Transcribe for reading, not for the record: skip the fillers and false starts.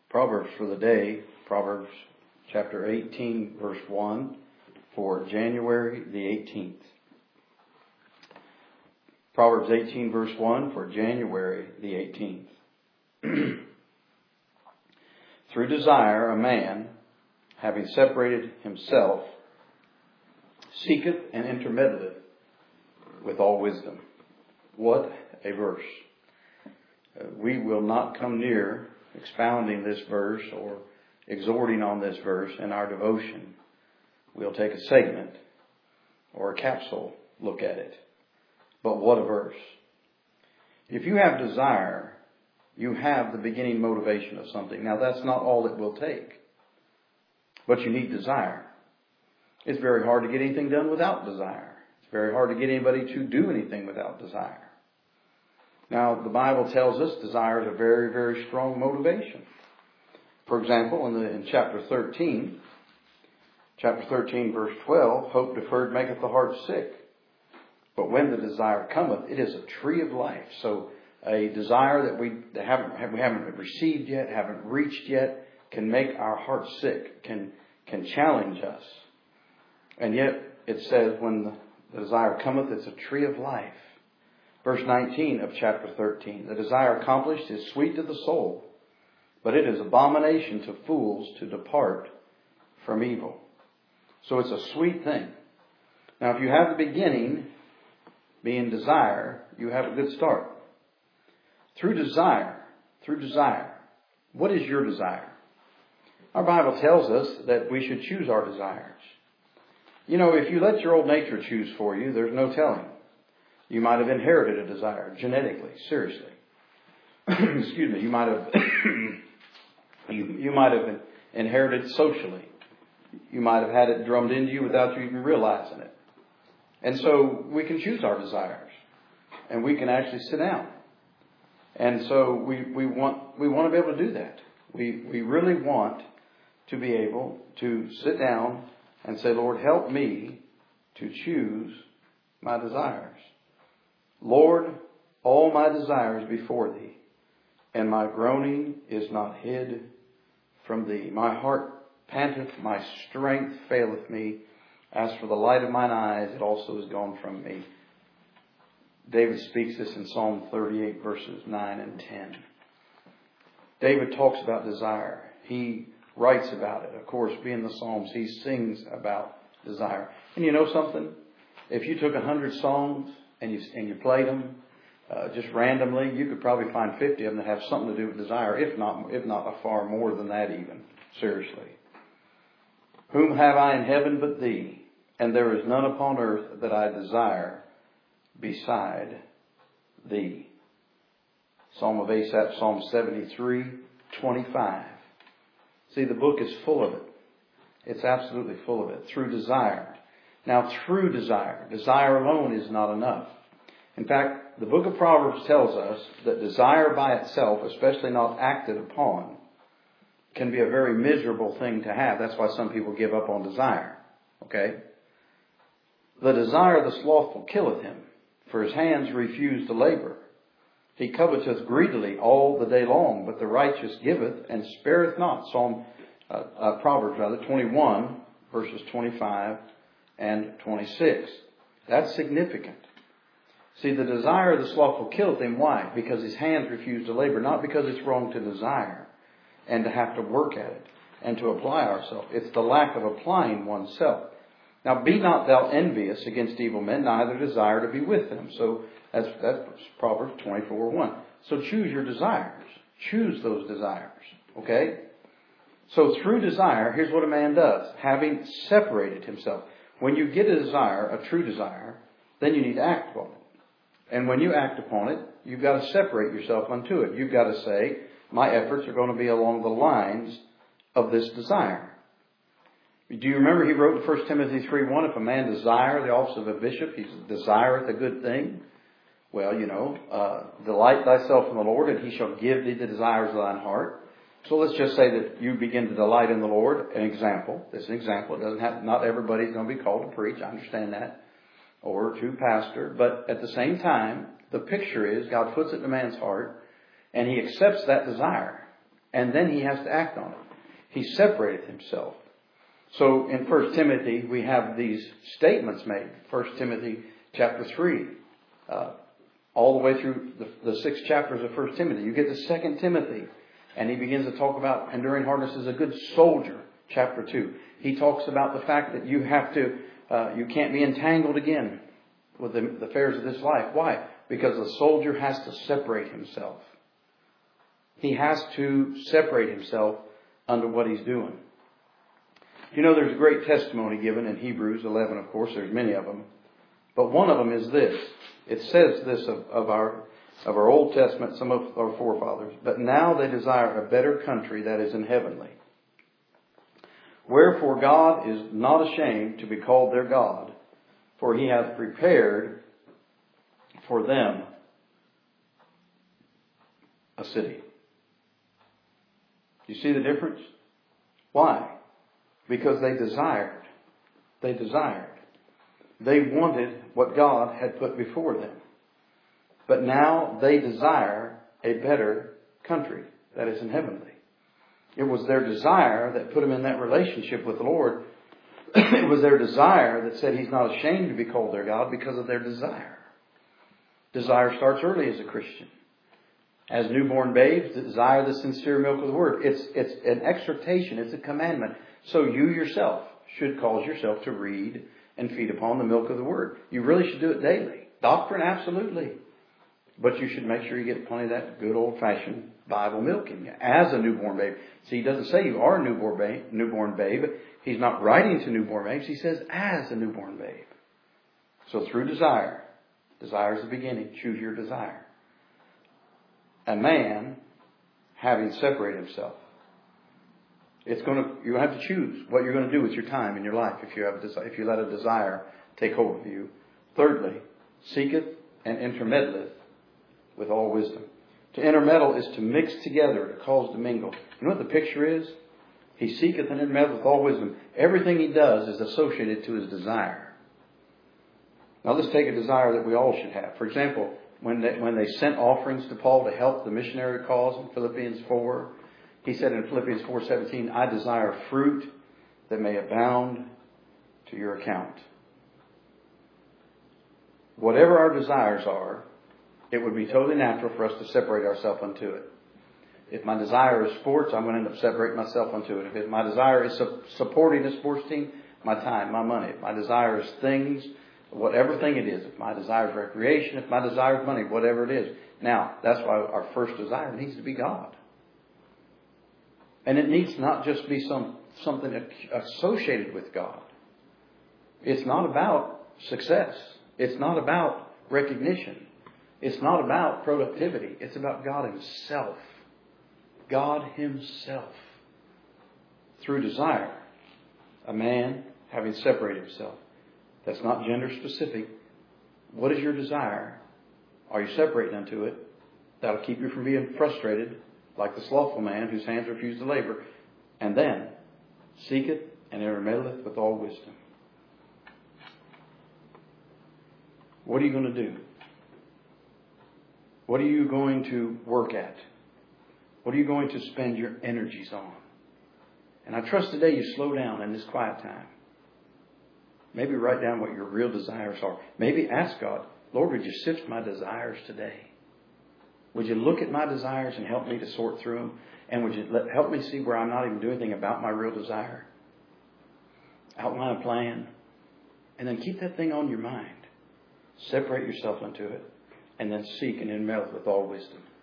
Proverbs for the day, Proverbs chapter 18, verse 1, for January the 18th. Proverbs 18, verse 1, for January the 18th. Through desire, a man, having separated himself, seeketh and intermeddleth with all wisdom. What a verse. We will not come near expounding this verse or exhorting on this verse in our devotion. We'll take a segment or a capsule look at it. But what a verse. If you have desire, you have the beginning motivation of something. Now that's not all it will take. But you need desire. It's very hard to get anything done without desire. It's very hard to get anybody to do anything without desire. Now, the Bible tells us desire is a very, very strong motivation. For example, in chapter 13, verse 12, hope deferred maketh the heart sick. But when the desire cometh, it is a tree of life. So a desire that we haven't received yet, haven't reached yet, can make our heart sick, can challenge us. And yet it says when the desire cometh, it's a tree of life. Verse 19 of chapter 13, the desire accomplished is sweet to the soul, but it is abomination to fools to depart from evil. So it's a sweet thing. Now if you have the beginning being desire, you have a good start. Through desire, what is your desire? Our Bible tells us that we should choose our desires. You know, if you let your old nature choose for you, there's no telling. You might have inherited a desire genetically, seriously. Excuse me. You might have you might have inherited socially. You might have had it drummed into you without you even realizing it. And so we can choose our desires, and we can actually sit down. And so we want to be able to do that. We really want to be able to sit down and say, Lord, help me to choose my desires. Lord, all my desires before thee, and my groaning is not hid from thee. My heart panteth, my strength faileth me. As for the light of mine eyes, it also is gone from me. David speaks this in Psalm 38, verses 9 and 10. David talks about desire. He writes about it. Of course, being the Psalms, he sings about desire. And you know something? If you took 100 songs and you played them just randomly, you could probably find 50 of them that have something to do with desire, if not a far more than that even. Seriously. Whom have I in heaven but thee? And there is none upon earth that I desire beside thee. Psalm of Asaph, Psalm 73, 25. See, the book is full of it. It's absolutely full of it. Through desire. Now, through desire. Desire alone is not enough. In fact, the book of Proverbs tells us that desire by itself, especially not acted upon, can be a very miserable thing to have. That's why some people give up on desire. Okay? The desire of the slothful killeth him, for his hands refuse to labor. He coveteth greedily all the day long, but the righteous giveth and spareth not. Proverbs 21, verses 25 and 26. That's significant. See, the desire of the slothful killeth him. Why? Because his hands refuse to labor. Not because it's wrong to desire and to have to work at it and to apply ourselves. It's the lack of applying oneself. Now, be not thou envious against evil men, neither desire to be with them. So that's Proverbs 24:1. So choose your desires. Choose those desires. Okay? So through desire, here's what a man does. Having separated himself. When you get a desire, a true desire, then you need to act upon it. And when you act upon it, you've got to separate yourself unto it. You've got to say, my efforts are going to be along the lines of this desire. Do you remember he wrote in 1 Timothy 3:1, if a man desire the office of a bishop, he desireth a good thing. Well, delight thyself in the Lord, and he shall give thee the desires of thine heart. So let's just say that you begin to delight in the Lord. An example. This is an example. It doesn't have, not everybody's going to be called to preach. I understand that. Or to pastor. But at the same time, the picture is God puts it in a man's heart, and he accepts that desire. and then he has to act on it. He separated himself. So in 1 Timothy, we have these statements made. 1 Timothy chapter 3, all the way through the 6 chapters of 1 Timothy. You get to 2 Timothy, and he begins to talk about enduring hardness as a good soldier, chapter 2. He talks about the fact that you have to, you can't be entangled again with the affairs of this life. Why? Because the soldier has to separate himself. He has to separate himself under what he's doing. You know, there's a great testimony given in Hebrews 11, of course. There's many of them. But one of them is this. It says this of our Old Testament, some of our forefathers. But now they desire a better country that is in heavenly. Wherefore God is not ashamed to be called their God, for he hath prepared for them a city. You see the difference? Why? Because they desired. They desired. They wanted what God had put before them. But now they desire a better country that is in heavenly. It was their desire that put them in that relationship with the Lord. It was their desire that said he's not ashamed to be called their God because of their desire. Desire starts early as a Christian. As newborn babes, desire the sincere milk of the Word. It's an exhortation. It's a commandment. So you yourself should cause yourself to read and feed upon the milk of the Word. You really should do it daily. Doctrine, absolutely. But you should make sure you get plenty of that good old-fashioned Bible milk in you as a newborn babe. See, he doesn't say you are a newborn babe. He's not writing to newborn babes. He says as a newborn babe. So through desire. Desire is the beginning. Choose your desire. A man having separated himself. You have to choose what you're going to do with your time in your life if you let a desire take hold of you. Thirdly, seeketh and intermeddleth with all wisdom. To intermeddle is to mix together, to cause to mingle. You know what the picture is? He seeketh and intermeddleth with all wisdom. Everything he does is associated to his desire. Now let's take a desire that we all should have. For example, when they sent offerings to Paul to help the missionary cause in Philippians 4, he said in Philippians 4:17, I desire fruit that may abound to your account. Whatever our desires are, it would be totally natural for us to separate ourselves unto it. If my desire is sports, I'm going to end up separating myself unto it. If my desire is supporting a sports team, my time, my money. If my desire is things, whatever thing it is. If my desire is recreation, if my desire is money, whatever it is. Now, that's why our first desire needs to be God. And it needs not just be something associated with God. It's not about success. It's not about recognition. It's not about productivity. It's about God Himself. God Himself. Through desire, a man having separated himself. That's not gender specific. What is your desire? Are you separating unto it? That'll keep you from being frustrated like the slothful man whose hands refuse to labor. And then, seeketh and intermeddleth with all wisdom. What are you going to do? What are you going to work at? What are you going to spend your energies on? And I trust today you slow down in this quiet time. Maybe write down what your real desires are. Maybe ask God, Lord, would you sift my desires today? Would you look at my desires and help me to sort through them? And would you help me see where I'm not even doing anything about my real desire? Outline a plan. And then keep that thing on your mind. Separate yourself unto it. And then seek and intermeddle with all wisdom.